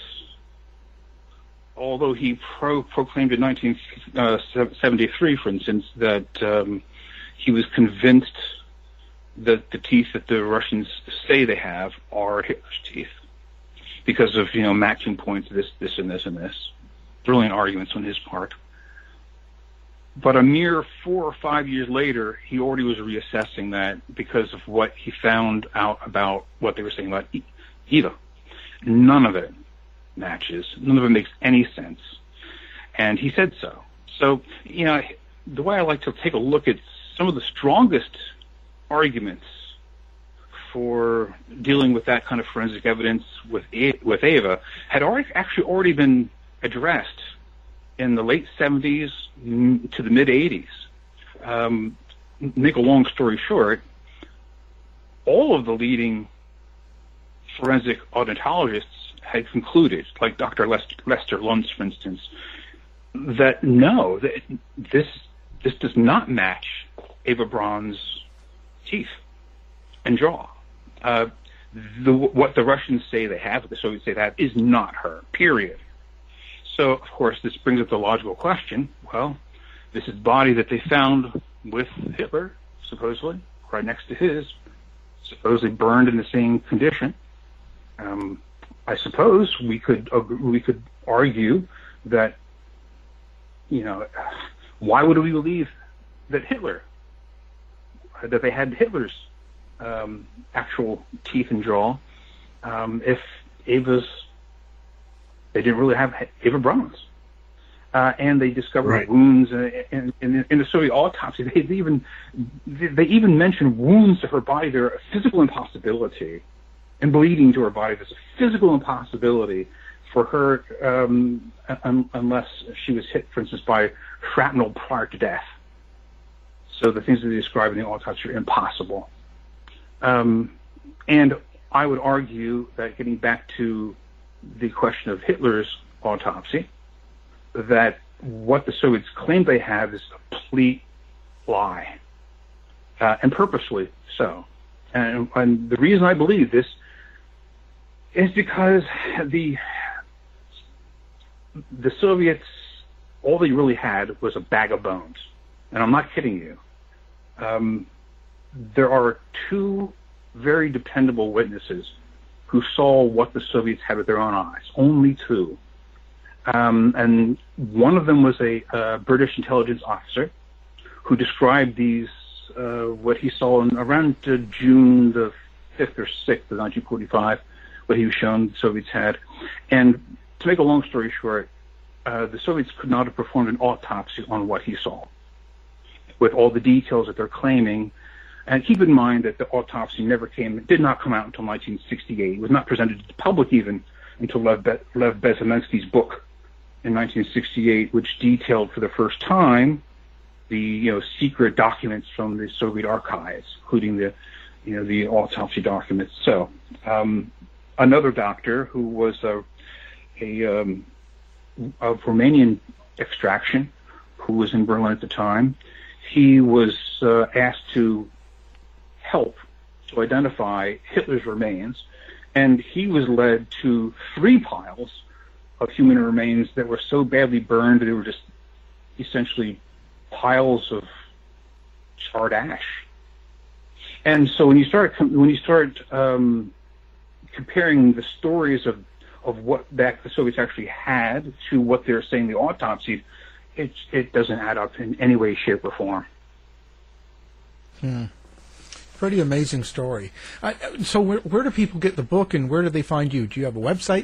although he pro- proclaimed in nineteen seventy-three, for instance, that um, he was convinced that the teeth that the Russians say they have are Hitler's teeth because of, you know, matching points, this, this, and this, and this. Brilliant arguments on his part. But a mere four or five years later, he already was reassessing that because of what he found out about what they were saying about Eva. None of it matches. None of it makes any sense. And he said so. So, you know, the way I like to take a look at some of the strongest arguments for dealing with that kind of forensic evidence with with Eva had already, actually already been addressed in the late seventies to the mid eighties. Um, make a long story short, all of the leading forensic odontologists had concluded, like Doctor Lester Luntz, for instance, that no, that this this does not match Eva Braun's teeth and jaw. Uh, the, what the Russians say they have, what the Soviets say they have, is not her, period. So, of course, this brings up the logical question, well, this is body that they found with Hitler, supposedly, right next to his, supposedly burned in the same condition. Um, I suppose we could uh, we could argue that, you know, why would we believe that Hitler, that they had Hitler's um, actual teeth and jaw, um, if Ava's, they didn't really have Eva Braun's. Uh, and they discovered right. wounds in, in, in the Soviet autopsy. They, they even they even mentioned wounds to her body. They're a physical impossibility, and bleeding to her body. There's a physical impossibility for her um, un, unless she was hit, for instance, by shrapnel prior to death. So the things that they describe in the autopsy are impossible. Um, and I would argue that, getting back to the question of Hitler's autopsy, that what the Soviets claim they have is a complete lie, uh, and purposely so. And, and the reason I believe this is because the the Soviets, all they really had was a bag of bones. And I'm not kidding you. Um, there are two very dependable witnesses who saw what the Soviets had with their own eyes, only two. Um, and one of them was a uh, British intelligence officer who described these, uh, what he saw in around uh, June the fifth or sixth of nineteen forty-five, what he was shown the Soviets had. And to make a long story short, uh, the Soviets could not have performed an autopsy on what he saw, with all the details that they're claiming. And keep in mind that the autopsy never came, did not come out until nineteen sixty-eight. It was not presented to the public even until Lev, Be- Lev Bezimensky's book in nineteen sixty-eight, which detailed for the first time the, you know, secret documents from the Soviet archives, including the, you know, the autopsy documents. So, um, another doctor who was a, a um, of Romanian extraction, who was in Berlin at the time, he was uh, asked to help to identify Hitler's remains, and he was led to three piles of human remains that were so badly burned that they were just essentially piles of charred ash. And so when you start when you start um, comparing the stories of of what that the Soviets actually had to what they're saying the autopsy, it it doesn't add up in any way, shape, or form. Hmm. Pretty amazing story. Uh, so where, where do people get the book, and where do they find you? Do you have a website?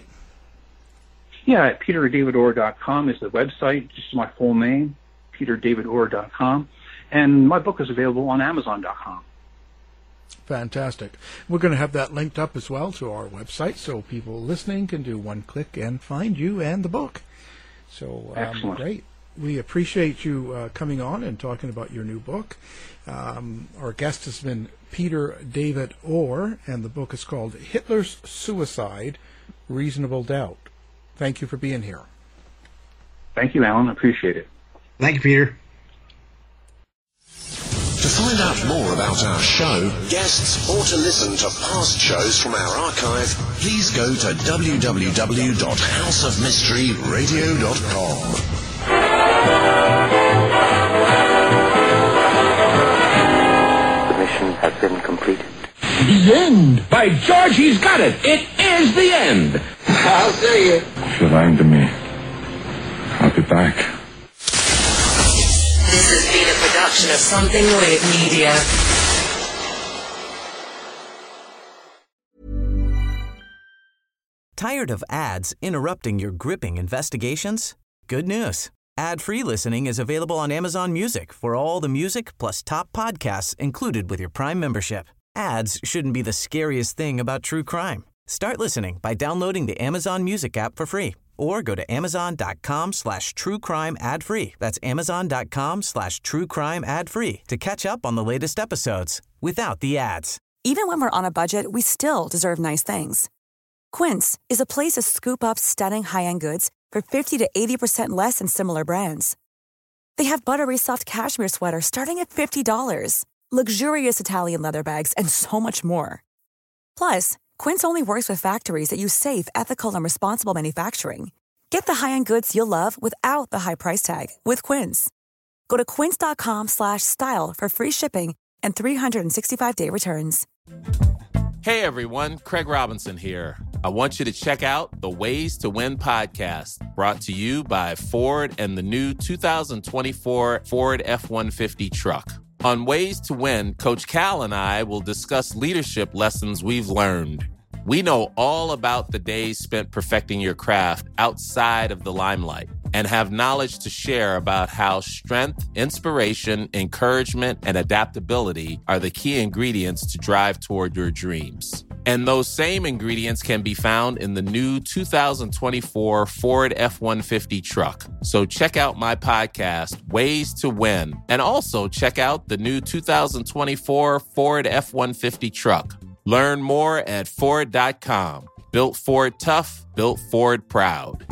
Yeah, peter david orr dot com is the website, just my full name, peter david orr dot com. And my book is available on amazon dot com. Fantastic. We're going to have that linked up as well to our website, so people listening can do one click and find you and the book. So um, Excellent. Great. We appreciate you uh, coming on and talking about your new book. Um, our guest has been Peter David Orr, and the book is called Hitler's Suicide, Reasonable Doubt. Thank you for being here. Thank you, Alan. I appreciate it. Thank you, Peter. To find out more about our show, guests, or to listen to past shows from our archive, please go to w w w dot house of mystery radio dot com. The mission has been completed. The end! By George, he's got it! It is the end! I'll see you. If you're lying to me, I'll be back. This has been a production of Something Weird Media. Tired of ads interrupting your gripping investigations? Good news. Ad-free listening is available on Amazon Music for all the music plus top podcasts included with your Prime membership. Ads shouldn't be the scariest thing about true crime. Start listening by downloading the Amazon Music app for free or go to amazon.com slash true crime ad free. That's amazon.com slash true crime ad free to catch up on the latest episodes without the ads. Even when we're on a budget, we still deserve nice things. Quince is a place to scoop up stunning high-end goods for fifty to eighty percent less than similar brands. They have buttery soft cashmere sweaters starting at fifty dollars, luxurious Italian leather bags, and so much more. Plus, Quince only works with factories that use safe, ethical, and responsible manufacturing. Get the high-end goods you'll love without the high price tag with Quince. Go to quince.com slash style for free shipping and three sixty-five day returns. Hey everyone, Craig Robinson here. I want you to check out the Ways to Win podcast, brought to you by Ford and the new two thousand twenty-four Ford F one fifty truck. On Ways to Win, Coach Cal and I will discuss leadership lessons we've learned. We know all about the days spent perfecting your craft outside of the limelight and have knowledge to share about how strength, inspiration, encouragement, and adaptability are the key ingredients to drive toward your dreams. And those same ingredients can be found in the new two thousand twenty-four Ford F one fifty truck. So check out my podcast, Ways to Win, and also check out the new two thousand twenty-four Ford F one fifty truck. Learn more at Ford dot com. Built Ford tough, built Ford proud.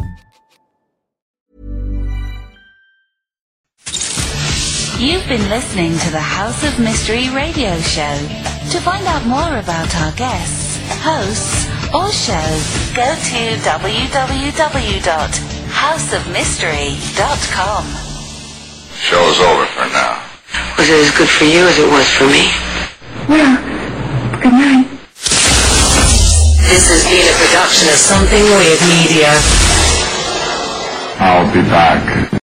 You've been listening to the House of Mystery radio show. To find out more about our guests, hosts, or shows, go to w w w dot house of mystery dot com. Show's over for now. Was it as good for you as it was for me? Well, good night. This has been a production of Something Weird Media. I'll be back.